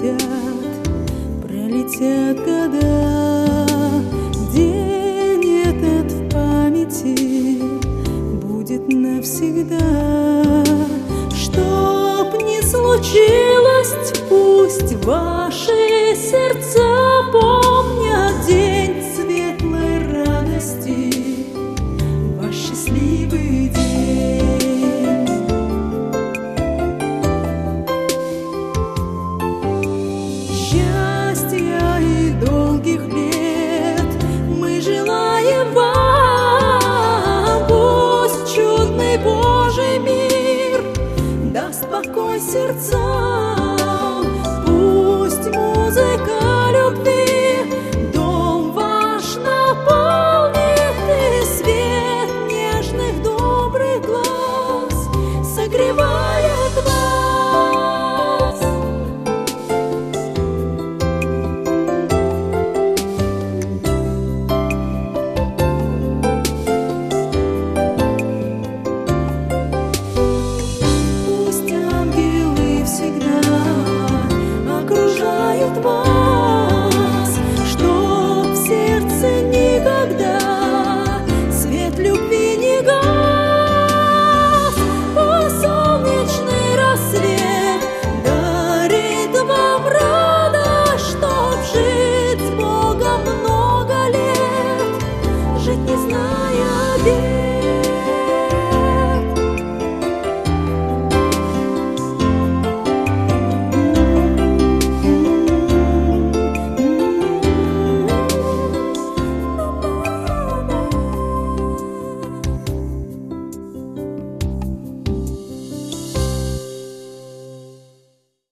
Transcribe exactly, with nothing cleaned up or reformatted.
пролетят, пролетят года. День этот в памяти будет навсегда. Чтоб не случилось, пусть ваши сердца помнят день светлой радости, ваш счастливый день. Счастья и долгих лет мы желаем вам. Пусть чудный Божий мир даст покой сердцам.